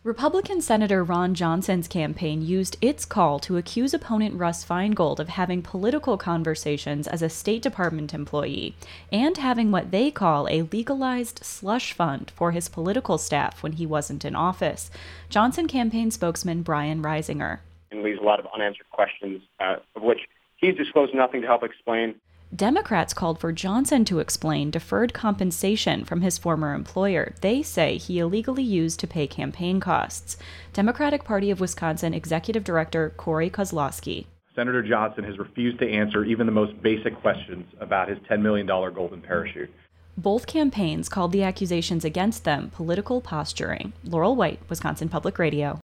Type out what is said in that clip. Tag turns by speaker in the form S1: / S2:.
S1: Republican Senator Ron Johnson's campaign used its call to accuse opponent Russ Feingold of having political conversations as a State Department employee and having what they call a legalized slush fund for his political staff when he wasn't in office. Johnson campaign spokesman Brian Reisinger.
S2: And leaves a lot of unanswered questions, of which he's disclosed nothing to help explain.
S1: Democrats called for Johnson to explain deferred compensation from his former employer they say he illegally used to pay campaign costs. Democratic Party of Wisconsin Executive Director Corey Kozlowski.
S3: Senator Johnson has refused to answer even the most basic questions about his $10 million golden parachute.
S1: Both campaigns called the accusations against them political posturing. Laurel White, Wisconsin Public Radio.